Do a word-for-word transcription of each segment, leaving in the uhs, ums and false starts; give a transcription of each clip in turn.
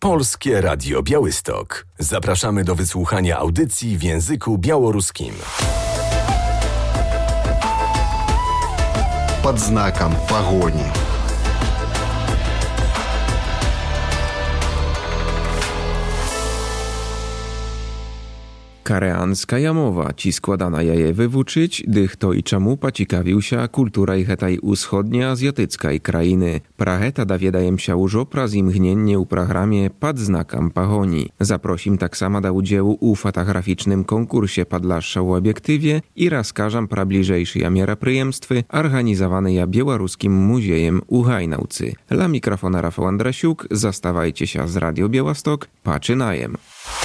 Polskie Radio Białystok. Zapraszamy do wysłuchania audycji w języku białoruskim. Pod znakiem pogoni. Kareanska jamowa, ci składana jaje wywuczyć, dych to i czemu pacikawił się kultura i hetaj uschodnioazjatyckiej krainy. Praheta dawiedajem się użo prazimchniennie u programie pod znakiem pogoni. Zaprosim tak samo do udziału u fotograficznym konkursie podlasza u obiektywie i rozkażam pra bliżejszy ja meropryjemstwy organizowane ja Białoruskim Muzejem u Hajnaucy. Dla mikrofona Rafał Andrasiuk, zastawajcie się z Radio Białystok, paczynajem.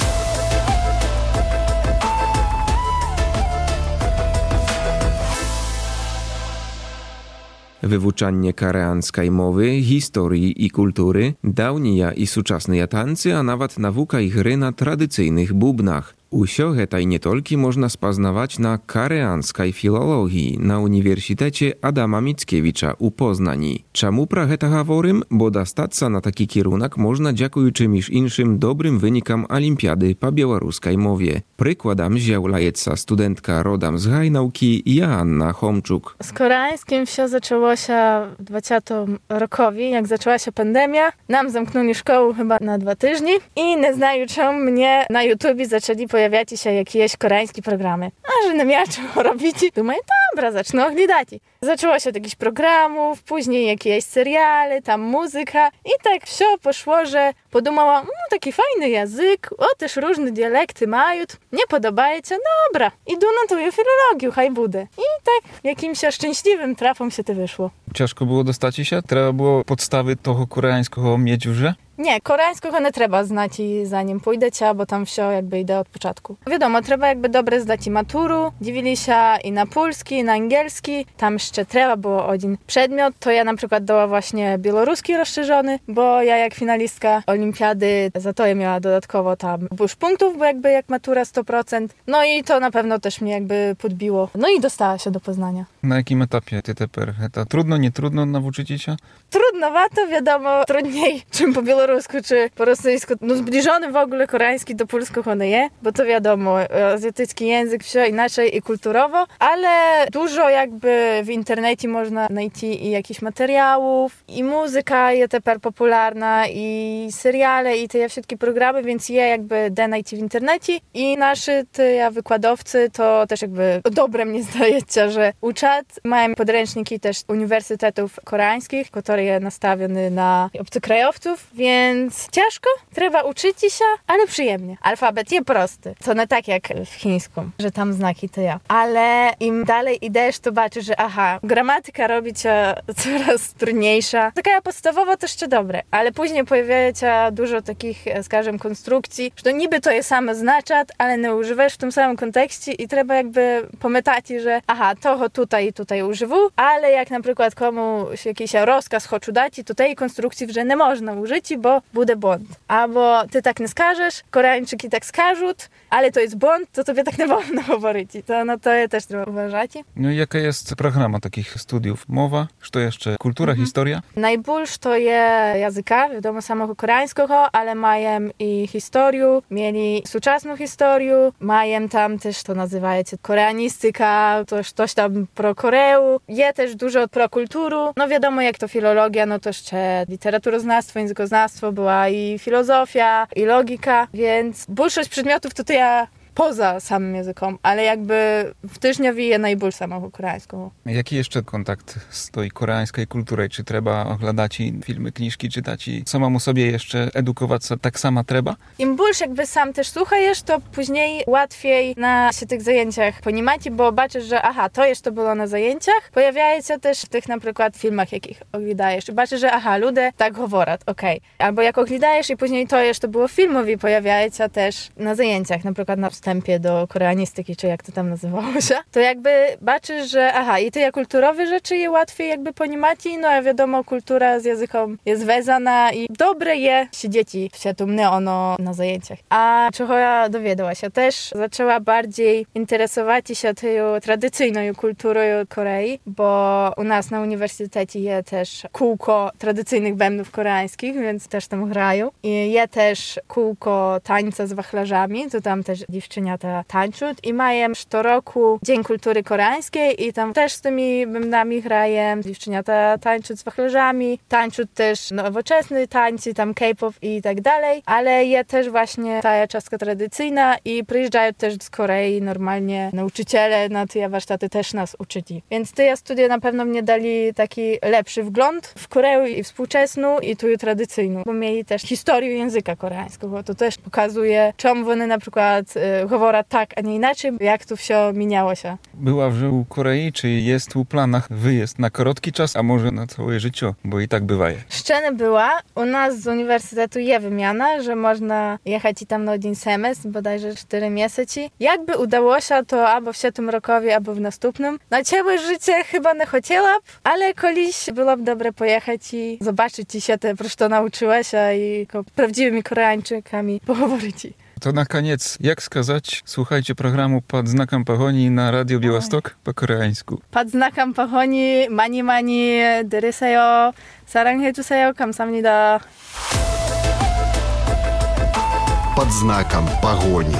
Wywuczanie kareanskiej mowy, historii i kultury, dawniej i współczesne tańce, a nawet nauka i gry na tradycyjnych bubnach. Usio hetaj nie tolki można spaznawać na kareanskiej filologii na Uniwersytecie Adama Mickiewicza u Poznani. Czemu pra heta haworym? Bo dostać na taki kierunek można dziękując miż inszym dobrym wynikom olimpiady po białoruskiej mowie. Przykładem zjawlajeca studentka rodam z Hajnauki Joanna Homczuk. Z koreańskim wsio zaczęło się w dwudziestym rokowi, jak zaczęła się pandemia. Nam zamknęli szkołę chyba na dwa tygodnie i nie znajuc mnie na YouTubie zaczęli pojawiać się jakieś koreańskie programy. A że nie miała czego robić, думаю, dobra, zacznę oglądać. Zaczęło się od jakichś programów, później jakieś seriale, tam muzyka i tak wszystko poszło, że podumała, no taki fajny język, o też różne dialekty mają, nie podobaje się, dobra, idę na tą filologię, haj budę. I tak jakimś szczęśliwym trafom się to wyszło. Ciężko było dostać się? Trzeba było podstawy toho koreańskiego mieć już? Nie, koreańskiego nie trzeba znać i zanim pójdę cię, bo tam wszystko jakby idę od początku. Wiadomo, trzeba jakby dobre zdać i maturu, dziwili się i na polski, i na angielski, tam jeszcze trzeba było jeden przedmiot, to ja na przykład dała właśnie białoruski rozszerzony, bo ja jak finalistka olimpiady za to ja miała dodatkowo tam już punktów, bo jakby jak matura sto procent, no i to na pewno też mnie jakby podbiło, no i dostała się do Poznania. Na jakim etapie ty teper? Trudno, nie trudno nauczyć się? Trudnowato, wiadomo, trudniej czym po białorusku czy po rosyjsku. No zbliżony w ogóle koreański do polskiego nie je, bo to wiadomo, azjatycki język, wszystko inaczej i kulturowo, ale dużo jakby w internecie można znaleźć i jakichś materiałów, i muzyka jest teraz popularna, i seriale, i te wszystkie programy, więc je jakby da znaleźć w internecie i nasi te wykładowcy to też jakby dobre mnie zdajecie, że uczat. Mają podręczniki też uniwersytetów koreańskich, które jest nastawione na obcokrajowców, więc ciężko, trzeba uczyć się, ale przyjemnie. Alfabet jest prosty, to nie tak jak w chińskim, że tam znaki to ja. Ale im dalej idziesz, to baczysz, że aha, gramatyka robi cię coraz trudniejsza. Taka podstawowa to jeszcze dobre, ale później pojawia się dużo takich, skażem, konstrukcji, że to niby to jest samo znaczat, ale nie używasz w tym samym kontekście i trzeba jakby pamiętać, że aha, toho tutaj i tutaj używu, ale jak na przykład komuś jakiś rozkaz chcą dać, to tej konstrukcji że nie można użyć, bo będzie błąd. Albo ty tak nie skażesz, Koreańczyki tak skażą, ale to jest błąd, to tobie tak nie wolno mówić. To no to też trzeba uważać. No i jaka jest programa takich studiów? Mowa? Co jeszcze? Kultura, mhm. historia? Najbólsz to jest języka, wiadomo, samego koreańskiego, ale mają i historię, mieli współczesną historię, mają tam też, to nazywają koreanistyka, to coś tam pro Koreę, je też dużo pro kulturu. No wiadomo, jak to filologia, no to jeszcze literaturoznawstwo, językoznawstwo, była i filozofia, i logika, więc większość przedmiotów to, to ja poza samym językiem, ale jakby w tyżniowi je najbardziej samą koreańską. Jaki jeszcze kontakt z tej koreańskiej kulturą? Czy trzeba oglądać filmy, kniżki, czytać i samemu sobie jeszcze edukować się tak samo trzeba? Im больше jakby sam też słuchasz, to później łatwiej na się tych zajęciach ponimacie, bo baczysz, że aha, to jeszcze to było na zajęciach, pojawia się też w tych na przykład filmach, jakich oglądasz i baczysz, że aha, ludzie tak mówią, okej. Okay. Albo jak oglądasz i później to jeszcze było w filmowi, pojawia się też na zajęciach, na przykład na wstępie do koreanistyki, czy jak to tam nazywało się, to jakby baczysz, że aha, i te kulturowe rzeczy je łatwiej jakby poнимать, no a wiadomo, kultura z językiem jest wiązana i dobre je się dzieci się tumne ono na zajęciach. A czego ja dowiedziała się też, zaczęła bardziej interesować się tą tradycyjną kulturą Korei, bo u nas na uniwersytecie jest też kółko tradycyjnych bębnów koreańskich, więc też tam grają. I jest też kółko tańca z wachlarzami, to tam też dziewczynata tańczą i mają co roku Dzień Kultury Koreańskiej i tam też z tymi bębnami grają. Dziewczynata tańczą z wachlarzami, tańczą też nowoczesne tańce, tam K-pop i tak dalej, ale jest też właśnie ta czastka tradycyjna i przyjeżdżają też z Korei normalnie nauczyciele na te warsztaty też nas uczyli. Więc te studia na pewno mnie dali taki lepszy wgląd w Koreę i współczesną i tu tradycyjną, bo mieli też historię języka koreańskiego. To też pokazuje, czemu one na przykład y, mówią tak, a nie inaczej, jak to wszystko minęło się. Była w u Korei, czy jest u planach wyjazd na krótki czas, a może na całe życie, bo i tak bywa. Szczene była. U nas z uniwersytetu jest wymiana, że można jechać i tam na jeden semestr, bodajże cztery miesiące. Jakby udało się, to albo w tym rokowi, albo w następnym. Na całe życie chyba nie chciałam, ale kiedyś byłoby dobre pojechać i zobaczyć się te, prosto nauczyła się i z prawdziwymi Koreańczykami poговорить. To na koniec, jak skazać, słuchajcie programu Pod znakiem Pahoni na Radio Białystok po koreańsku. Pod znakiem Pahoni, mani mani, 들으세요, 사랑해주세요, 감사합니다. Под знаком погони.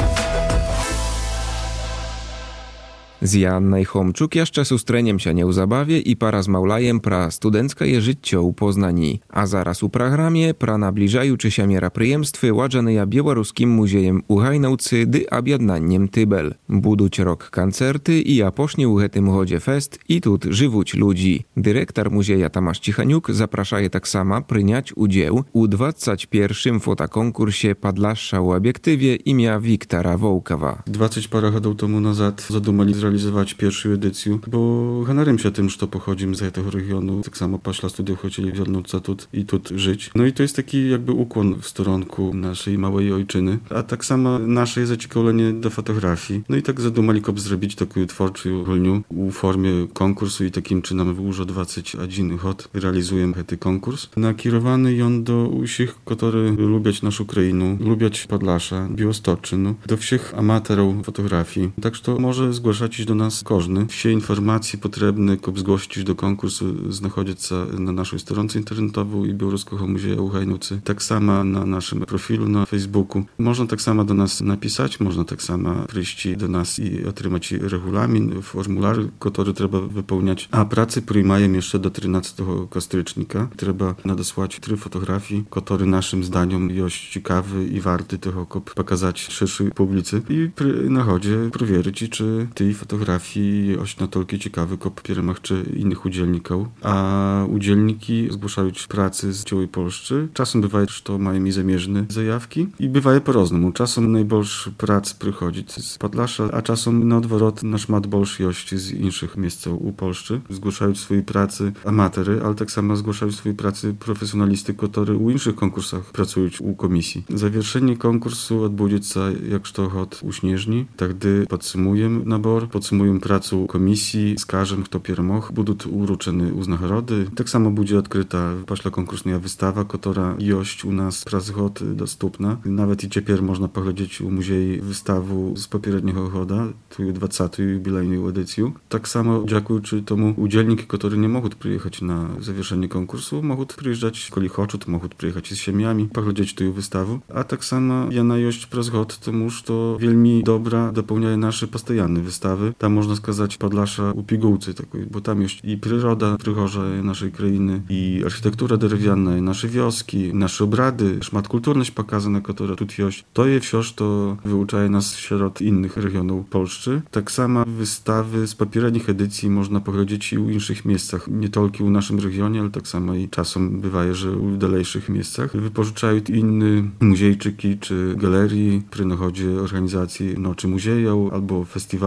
Z Jannej Chomczuk jeszcze sustreniem się nie u zabawie i para z Maulajem pra studenckie życie u Poznani. A zaraz u programie pra nabliżajuczy się merapryjemstwy ładżaneja Białoruskim Muzejem u Hajnaucy dy objednaniem Tybel. Buduć rok koncerty i a posznie u hetym chodzie fest i tut żywuć ludzi. Dyrektor Muzeja Tomasz Cichaniuk zapraszaje tak sama pryniać udział u dwudziestym pierwszym fotokonkursie Padlasza u obiektywie imienia Wiktora Wołkowa. dwadzieścia parę lat temu nazad zadumali zrealizować pierwszą edycję, bo hanarym się tym, że to pochodzimy z tego regionu. Tak samo pośla studiów chcieli wziąć tut i tut żyć. No i to jest taki jakby ukłon w stronku naszej małej ojczyny, a tak samo nasze zaciekawienie do fotografii. No i tak zadumali kop zrobić taką twórczą rolnię u formie konkursu i takim czynem już dwadzieścia jeden hot realizujemy ten konkurs. Nakierowany on do wszystkich, którzy lubią naszą krainę, lubią Podlasza, Białostocznę, do wszystkich amatorów fotografii. Tak że to może zgłaszać do nas każdy. Wszystkie informacje potrzebne, aby zgłosić do konkursu, znajdą się na naszej stronce internetowej i Białoruskiego Muzeum u Hajnaucy. Tak samo na naszym profilu na Facebooku. Można tak samo do nas napisać, można tak samo przyjść do nas i otrzymać regulamin, formular, który trzeba wypełniać. A pracy przyjmają jeszcze do trzynastego stycznia. Trzeba nadesłać trzy fotografii, które naszym zdaniem jest ciekawy i warty tego, aby pokazać szerszej publicy i przy nachodzie przewierzyć, czy tej fotografii jest na tyle ciekawy, jak pieremach czy innych udzielników. A udzielniki zgłaszają pracy z całej Polski. Czasem bywa, że to mają i zamierzne zajawki i bywa po różnemu. Czasem najbolszy prac przychodzi z Podlasza, a czasem na odwrót nasz mat bolszy jest z innych miejsc u Polski. Zgłaszają swoje pracy amatory, ale tak samo zgłaszają swoje pracy profesjonalisty, którzy u innych konkursach pracują u komisji. Zawieszenie konkursu odbędzie się jak to hot u Śnieżni, tak gdy podsumujemy nabór, podsumuję pracę komisji, skażem, kto piermoch, będą uruczone uznachrody. Tak samo będzie odkryta pośle konkursna wystawa, która jest u nas przez hot dostępna. Nawet i teraz można poglądać u muzeum wystawę z poprzedniego choda, tu dwudziestą jubilejną edycję. Tak samo dziękuję temu udzielniki, którzy nie mogą przyjechać na zawieszenie konkursu, mogą przyjeżdżać, jeżeli chcą, to mogą przyjechać z siemiami, poglądać tę wystawę. A tak samo jana jest przez hot, to to wielmi dobra dopełniają nasze postojanne wystawy. Tam można skazać Podlasza u pigułce takiej, bo tam jest i przyroda przychorza naszej krainy, i architektura drewniana, i nasze wioski, nasze obrady, szmat kulturność pokazana, która tu jest. To je wciąż to wyuczaje nas wśród innych regionów Polski. Tak samo wystawy z poprzednich edycji można pochodzić i u innych miejscach, nie tylko u naszym regionie, ale tak samo i czasem bywa, że u dalejszych miejscach. Wypożyczają inne muzejczyki czy galerii, przy nachodzie organizacji Nocy Muzeów albo festiwali roz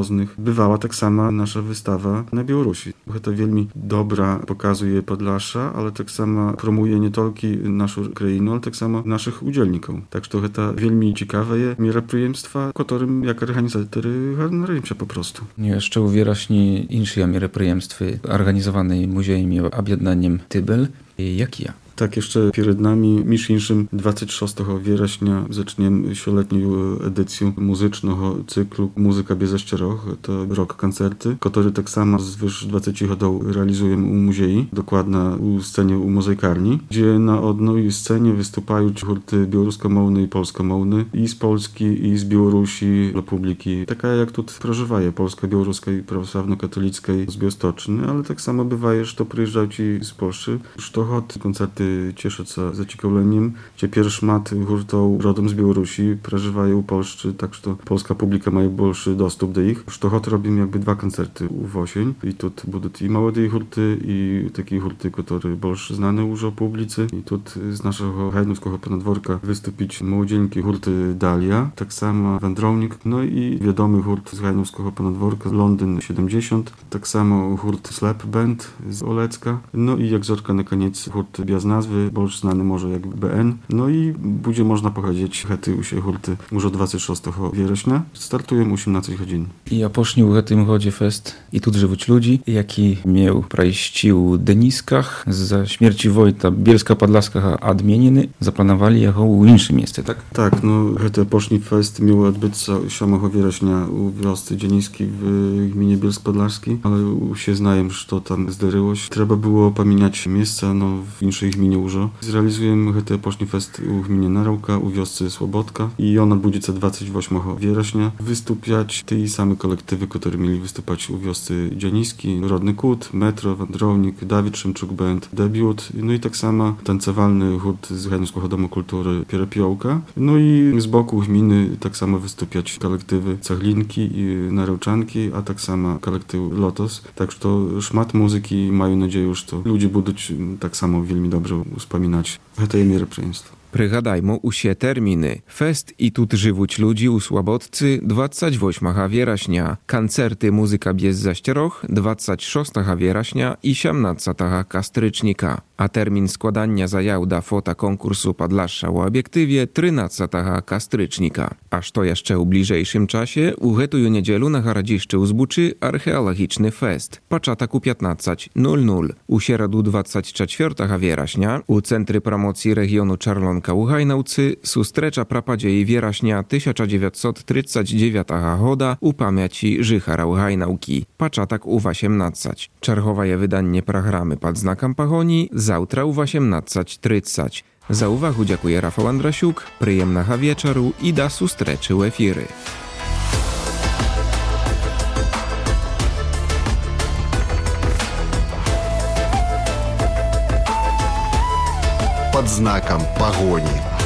różnych. Bywała tak sama nasza wystawa na Białorusi. To wielmi dobra pokazuje Podlasza, ale tak samo promuje nie tylko naszą krainę, ale tak samo naszych udzielników. Tak że to wielmi ciekawe мероприемства, którym jak organizatory ганарымся po prostu. Jeszcze uwieraśni insze мероприемства, organizowane Muzeum i Objednaniem Tybel. Jak ja? Tak, jeszcze przed nami, między innymi dwudziestego szóstego września zaczniemy sioletnią edycję muzycznego cyklu Muzyka bez zaścieroch. To rok koncerty, który tak samo z wyż dwudziestu lat realizujemy u muzeum, dokładnie u scenie u mozaikarni, gdzie na jednej scenie występują hurty białorusko-mołne i polsko-mołne i z Polski, i z Białorusi dla publiki. Taka jak tu przeżywaje polsko-białoruska i prawosławno-katolicka z Białostoczni, ale tak samo bywa, że to przyjeżdżają ci z Polski. Sztochot koncerty cieszę się zaciekawleniem, gdzie pierwszy szmat hurtów rodem z Białorusi przeżywają u Polszczy, tak że polska publika ma większy dostęp do ich. Sztochot robimy jakby dwa koncerty w osień i tu będą i małe hurty i takie hurty, które больше znane już o publicy. I tu z naszego Hajdnowskiego Ponadworka wystąpić młodzieńkie hurty Dalia, tak samo Wędrownik, no i wiadomy hurt z Hajdnowskiego Ponadworka Londyn siedemdziesiąt, tak samo hurt Slap Band z Olecka, no i jak zorka na koniec hurt bez nazwy, больше znany może jak B N. No i będzie można pochodzić hety u się hurty już od dwudziestego szóstego września. Startują osiemnaście godzin. I ja posznił w tym chodzie fest i tu żywać ludzi, jaki miał prajści u Deniskach za śmierci Wojta Bielska Podlaska odmieniony, zaplanowali jego u innym miejscu, tak? Tak, no hety poszni fest miał odbyć się siódmego września u wiosce Dzieniski w gminie Bielsk Podlaski, ale się znajem, że tam zdaryło się. Trzeba było pamiętać miejsca, no w innej gminie już. Zrealizujemy hety poszni fest u gminie Narałka, u wiosce Słobodka i on odbędzie się dwudziestego ósmego września. Wystąpiać te same kolektywy, które mieli występować u wiosce Dzieniski, Rodny Kut, Metro, Wędrownik, Dawid Szymczuk Band, Debiut, no i tak samo tancowalny hurt z Hajdnowskiego Domu Kultury Pierepiołka. No i z boku gminy tak samo wystąpiać kolektywy Cachlinki i Narałczanki, a tak samo kolektyw Lotos. Tak że to szmat muzyki, mają nadzieję, że to ludzie będą tak samo wielmi dobrze wspominać te мероприемства. Пригадаймо усі терміни. Фест і тут живуть люди у Слободці двадцять восьмого врześnia, концерти «Музика без zaścieroch» двадцять шостого врześnia i siedemnastego kastrycznika, a termin składania zajaw do fotokonkursu Podlasza u obiektywie trzynastego kastrycznika. Aż to jeszcze w bliżejszym czasie u гэтую niedzielu na Haradziszczy u Zbuczy archeologiczny fest. Początek u piętnastej godziny. U środu dwudziestego czwartego września u Centry Promocji Regionu Czarlon u Hajnałcy sustrecza prapadziei września tysiąc dziewięćset trzydziestego dziewiątego года u pamięci Żychara Hajnałki. Początek u osiemnastej. Czerwowe wydanie programy pod znakiem Pagonii zawtra u osiemnastej trzydzieści. Za uwagę dziękuję Rafał Andrasiuk, przyjemnego wieczoru i do sustreczy u efiry. Под знаком погони.